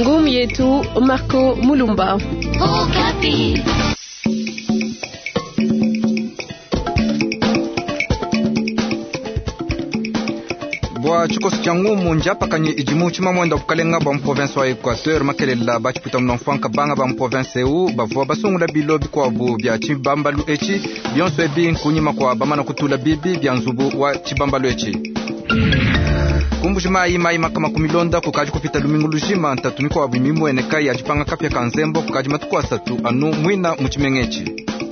Ngumi yetu Marco Mulumba. Okapi. Bwa chikosi cha ngumu njapa kanyi ijimu chima mwenda bukalenga ba province wa Equateur makelela ba chiputa mnofanka banga ba province eu bavwa basungula bilobi kwa bu bya chibambalu echi byonso ebi nkunyima kwa bamana kutula bibi bya nzubu wa chibambalu echi kumbujima mai makama kumilonda kukaji kupita lumingu lujima ntatumiko wa bimimu enekai ajipanga kapya kanzembo kukaji matuku asatu anu mwina muchimengechi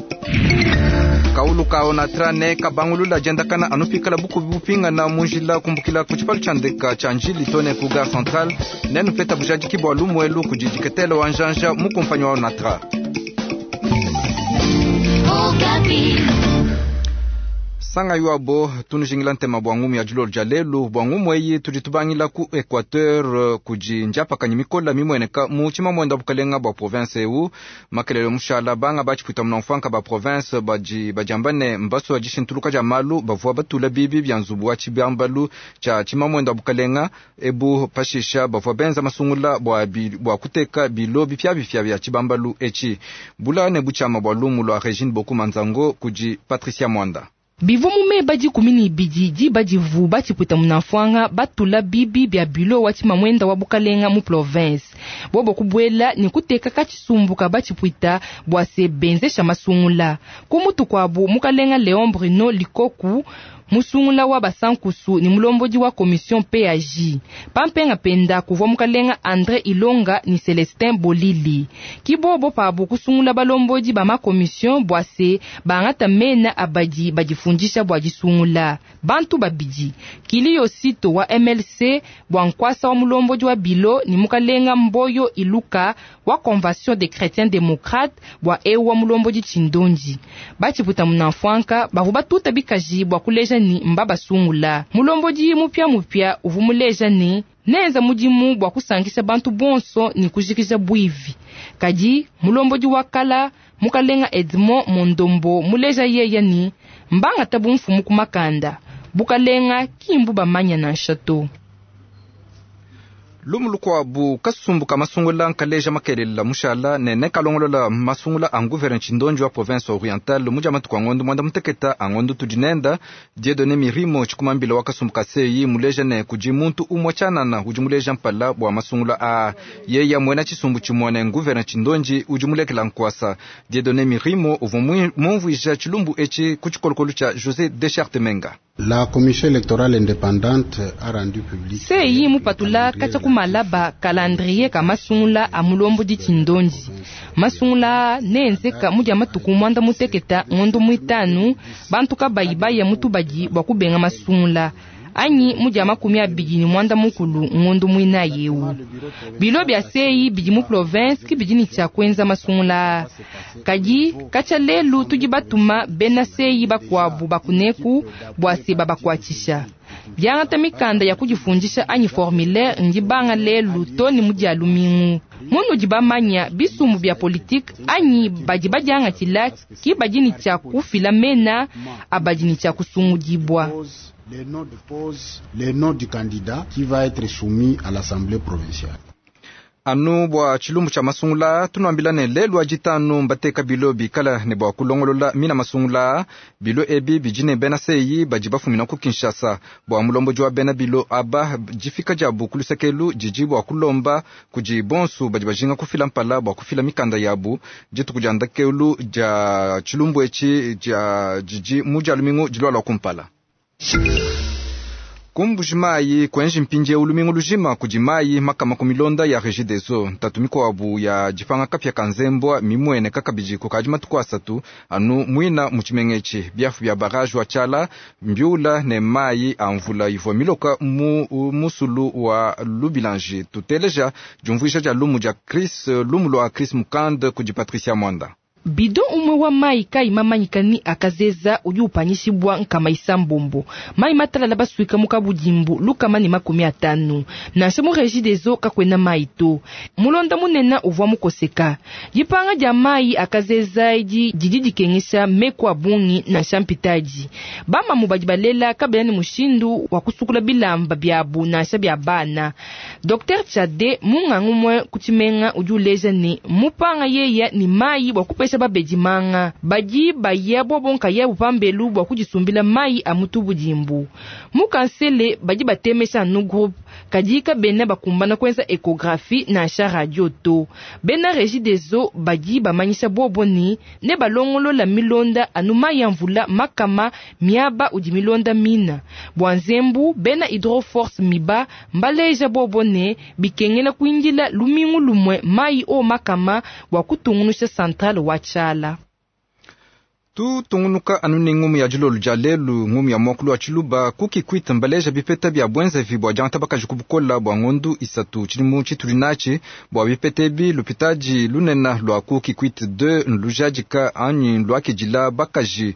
kaulu kaona trane kabangulula jenda kana anupikala buku bupinga na munjila kumbukila kuchipalu chandeka chanjili tone ku gare centrale nenu peta bujaji kibwa lumwelu kujijiketelo wanjanja mukumpanyo wa natra. Sanga yuabo tunujingila ntema bwangumu ya julor jalelu bwangumu eyi tujitubangila ku Equateur kujinjapa kanyimikola mimweneka muchima mwenda bukalenga ba province eu makelele mushala banga bachiputa mnofanka ba province bajambane mbaso ajishintuluka jamalu bavwa batula bibi byanzubu wa chibambalu cha chima mwenda bukalenga ebu pashisha bavwa benza masungula bwa kuteka bilobi bifya bya chibambalu echi bula ne buchama bwa lumu lwa Regine Boku Manzango kuji Patricia Mwanda. Bivumu me baji kumini biji baji vu bachi puta munafwanga batula bibi bya bilo wati mamwenda wabukalenga mu province. Bobo kubwela ni kuteka kachisumbuka bachi puta bwase benzesha masungula. Kumutu kwabu mukalenga Leon Bruno Likoku musungula wa basankusu ni mulomboji wa commission PAJ. Pampenga penda kuvwa mukalenga André Ilonga ni Celestin Bolili. Kibobo pabu kusungula balomboji ba ma commission bwase bangata mena abaji bajifundisha bwajisungula. Bantu babiji. Kilio sito wa MLC bwankwasa wa mulomboji wa bilo ni mukalenga Mboyo Iluka wa Convention des Chrétiens Démocrates bwa ewa mulomboji Chindonji. Bachi puta munafwanka bavuba tuta bikaji bwa kuleja ni mbaba sungula. Mulomboji mupya uvumuleja ni neza mujimu bwa kusangisa bantu bonso ni kujikisha bwivi. Kaji mulomboji wakala mukalenga Edmond Mondombo muleja yeya ni mbanga tabu mfumu kumakanda. Bukalenga kimbu bamanya na chateau. Lumulukwa bu kasumbuka masungula nkaleja makelela mushala nene kalongolola masungula anguverne Chindonji wa province orientale muja matuku ngondu mwanda muteketa angondu tudinenda Dieudonné Mirimo chikumambila wakasumbuka seyi muleja ne kujimuntu umwachana na ujimuleja mpala bwa masungula a yeya mwena chisumbu chimone nguverne Chindonji ujimulekela nkwasa Dieudonné Mirimo uvumwija chilumbu echi kuchikolokolu cha José Deschartes Menga. La commission électorale indépendante a rendu public seyi mupatula kacha kumalaba calendrier ka masungula amulombo di Chindonji. Masungula nenzeka muja matuku mwanda muteketa ngondo mwitanu bantu kabayibaye mutubaji bakubenga masungula. Anyi muja makumi abijini mwanda mukulu ngondo mwina yewu. Bilo bya seyi biji mu province ki bijini cha kwenza masungula. Kaji kacha lelu tujibatuma bena seyi bakwabu bakuneku bwase babakwachisha. Byangata mikanda ya kujifundisha anyi formulaire njibanga lelu toni muja lumingu. Munu jibamanya bisumu bya politique anyi bajibajanga chila ki bajini cha kufila mena abajini cha kusungujibwa. Les noms du candidat qui va être soumis à l'Assemblée provinciale. Anu bwa chilumbu cha masungula tunuambilane lelu ajitanu mbateka bilobi kala ne bwa kulongolola mina masungula bilo ebi bijine bena seyi bajibafu mina ku Kinshasa bwa mulombo jwa bena bilo aba jifika jabu kulusekelu jijibu wa kulomba kujibonsu bajibajinga kufila mpala bwa kufila mikanda yabu jitu kujanda keulu ja chilumbu echi ja jiji muja lumingu jilwala kumpala. Kumbujimayi kwenji mpinje ulumingu lujima kujimayi makama kumilonda ya Regideso tatumiko wabu ya jifanga kapya kanzembwa mimwene kakabiji kukajima tuku asatu anu mwina muchimengechi biafu bya baraju wa chala mbiula ne mayi amvula ivo miloka musulu wa Lubilanji tuteleja jumvuisha ja lumu ja Chris lumu lwa Chris Mukande kuji Patricia Mwanda. Bido umwe wa mai kai mamanyikani akazeza uyu upanyishibwa nkama isambombo. Mai matalala basuika mukabudimbu lukamani 50 na shemu Regideso kakwena mai to. Mulonda munena uvwa mukoseka. Jipanga ja mai akazeza jijiji kengisha mekwa bungi na shampitaji. Bama mubajibalela kabelani mushindu wakusukula bilamba byabu na shabya bana. Dr. Chade mungangumwe kuchimenga ujuleja ni mupanga yeya ni mai wakupesha babejimanga. Baji baya bonka ya upambelu wakujisumbila mai amutu budimbu. Mukansele baji batemesha nu group kadika bena bakumbana kwenza ekografi na sha radio to. Bena Regideso baji bamanyisha boboni ne balongolo la milonda anuma ya mvula makama miaba ujimilonda mina. Bwanzembu bena hydroforce miba mbaleja bobone bikengela kuinjila lumingu lumwe mai o makama wakutungunusha central wachala. Tu tungunuka anuni ngumu ya julolu jalelu ngumu ya mokulu wa chiluba kuki kwita mbaleja bipeta bia bwenza vibwa janta baka jukubukola bwa ngondu isatu chilimu chitulinachi bwa bipete bi lupitaji lunena lwa kuki kwita 2 nlujajika anyi lwa kijila bakaji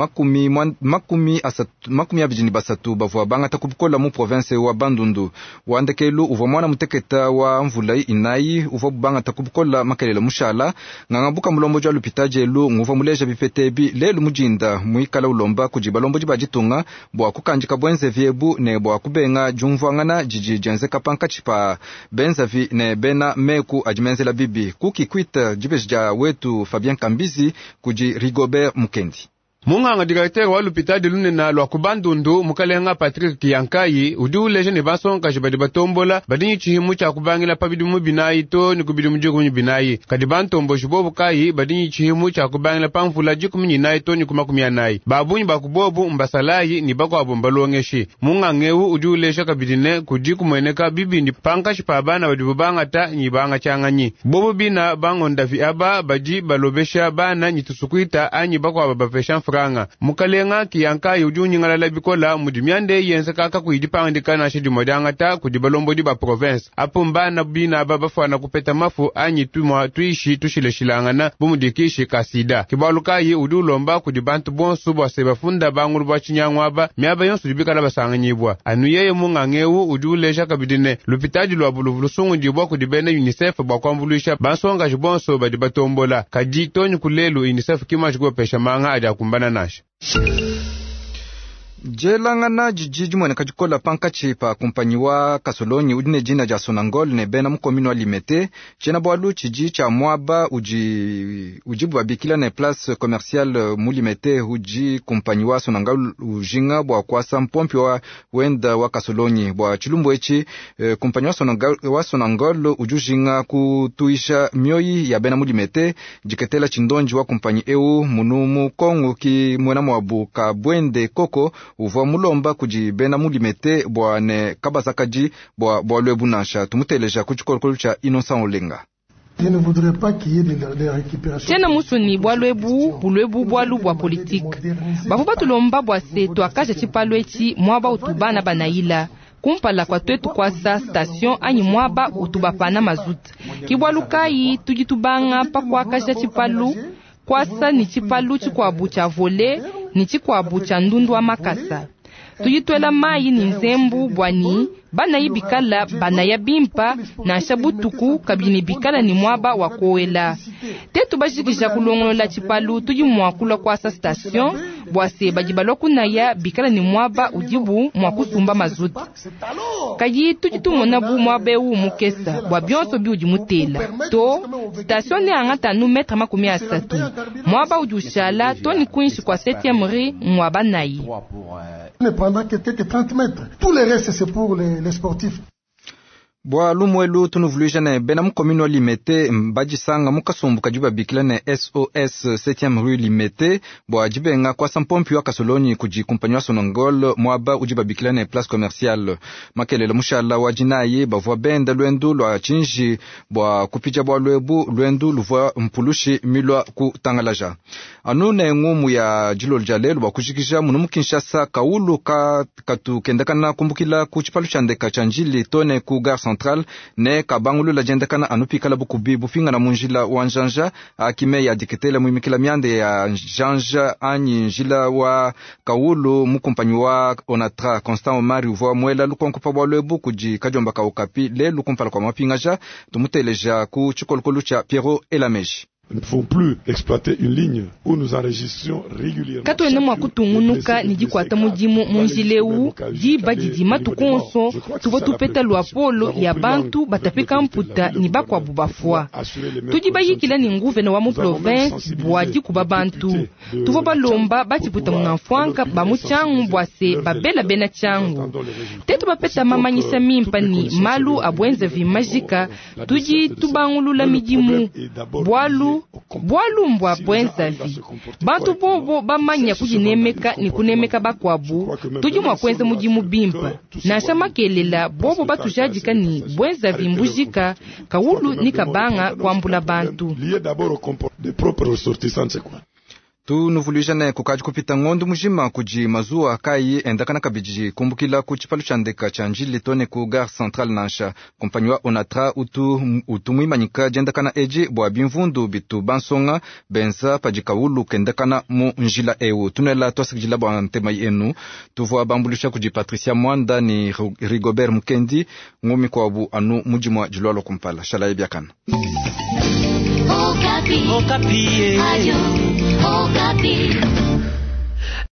makumi abijini basatu bavwa banga takubukola mu province wa Bandundu wandekelu uva mwana muteketa wa mvulai inayi uva banga takubukola makelela mushala ngangabuka mulombo jwa lupitaji elu nguva muleja bipete bi lelu mujinda muikala ulomba kujiba lombo jiba jitunga bwa kukanjika bwenze vyebu ne bwa kubenga jumvwangana jiji jenze kapanka chipa benza vi ne bena meku ajimenzela bibi kuki kwita jibejja wetu Fabien Kambizi kuji Rigobert Mukendi. Munganga directeur wa l'hôpital lunena lwa kubandundu mukalenga Patrick Kiyankayi udiuleje ne basonka jibadi batombola badinyi chihimu cha kubangila pabidumu binayi to ni kubidumu jukumu binayi kadibantombo shibobu kayi badinyi chihimu cha kubangila pamfula jukumu nyinayi to ni kumakumyanayi babunyi bakubobu mbasalayi ni bako abombalongeshi mungangeu udiuleje kabidine kujiku mweneka bibi ni panka shipabana badibubanga ta nyibanga changanyi bobu bina bangonda fi aba baji balobesha bana nyitusukuita anyi bako ababafesha mukalenga Kiyankayi ujunyingala labikola mudimyande yense kaka kuidipandika na shidimodanga ta kudibalombo diba province apo mbana bina babafana kupeta mafu anyi tumwa tuishi tushileshilangana bumudikishi kasida kibalukayi udulomba kudibantu bonsu bwa sebafunda bangulu bwa chinyangwaba myaba yonsu dibikala basanganyibwa anuyeye mungangeu uduleja kabidine lupitaji lwa buluvulu sungu ndibwa kudibene UNICEF bwa kwamvulisha bansonga jibonso badibatombola kadi tonyu kulelu UNICEF kima jigopesha manga ajakumbana nasha. Jelangana jijiji mwene kajikola pankachi pa kumpanyiwa kasolonyi udine jina ja Sonangol ne bena mkomino wa Limete chena bwalu chiji cha mwaba ujibu wabikila ne place commercial mulimete uji kumpanyiwa Sonangol ujinga bwa kwasa mpompi wa wenda wa kasolonyi bwa chilumbu echi kumpanyiwa Sonangol ujujinga kutuisha mioyi ya bena mulimete jiketela chindonji wa kumpanyi eu munumu kongu ki mwena mwabu kabwende koko uva mulomba kujibena mulimete bwane kabasakaji bwa lwebu nasha tumuteleja kuchikolokolo cha Innocent Olenga. Tena musuni bwa lwebu bwalu bwa politique bavuba tulomba bwa setu akaja chipalo echi mwaba utubana banaila kumpala kwa twetu kwa sa station anyi mwaba utubapana mazuta kibwalukayi tujitubanga pa kwa akaja chipalo kwasa ni chipalu chikwabu cha vole ni chikwabu cha ndundu wa makasa tuyitwela mayi ni nzembu bwani bana yibikala bana yabimpa na shabutuku kabini bikala ni mwaba wakowela tetu bashikisha kulongolola chipalu tuyimwakula kwa sa station bwase bajibalwa kunaya bikala ni mwaba ujibu mwakusumba mazuti kayi tujitumona bu mwabe wu mukesa bwa byonso bi ujimutela to station ne angata nu metre 30 mwaba ujushala to ni kuinshi kwa 7e rue mwaba nayi ne prendra que 30 mètres. Tout le reste, c'est pour les sportifs. Bwa lumwelu tunuvuluisha ne bena mkomino Limete mbajisanga mukasumbuka juba bikila ne SOS 7e rue Limete bwa jibenga kwa sampompi wa kasolonyi kujikumpanywa Sonangol mwaba ujiba bikila ne place commerciale makelele mushala wa jinayi bavwa benda lwendu lwa chinji bwa kupija bwa lwendu luvwa mpulushi milwa kutangalaja anune ngumu ya jilol jalelu bwa kujikisha munu Kinshasa kaulu katukendekana kumbukila kuchipalu chandeka chanjili tone ku Gare Central ne kabangulu la jendekana anupikala bukubi bufinga na munjila wa njanja akime ya diketela muimikila miande ya njanja anyi njila wa Kaulu mukumpanyi wa Onatra Constant Omari uvoa mwela lukonkupa walwebu kuji kajomba ka Okapi le lukumpala kwa mapingaja tumuteleja ku chukolukolu cha Pierrot Elameji. Nous ne pouvons plus exploiter une ligne où nous enregistrions régulièrement. Kato ene mwa kutungunuka niji kwata mujimu munjileu di badidi matukonso tuvo tupeta luapolo ya bantu batapika mputa ni bakwa bubafua. Tuji bayikila ni nguvene wa mu province bwadi kuba bantu. Tuvo balomba batiputa munamfuanka bamuchangu bwase babela bena changu. Tetu bapeta mamanyisa mimpani malu abwenze vimajika tuji tubangulula mijimu bwalumbwa bwenzavi bantu bobo bamanya kujinemeka ni kunemeka bakwabu tuji mwakwenza mujimu bimpa nasha makelela bobo batujajika ni bwenzavi mbujika Kaulu ni kabanga kwambula bantu. Tunuvulujane kukaji kupita ngondo mujima kuji mazua kai endakana kabiji kumbukila kuchipalu chandeka chanjili tone ku Gare Centrale nansha kompanyi wa Onatra utumwimanyika jendakana eji bwa bimvundu bitu bansonga benza pajikaulu kendakana mu njila ewu tunela twasikijila bwa ntema yenu tuvoa bambulusha kuji Patricia Mwanda ni Rigobert Mukendi ngumi kwa bu anu mujimwa jilwalo kumpala shala ebiakana Okapi.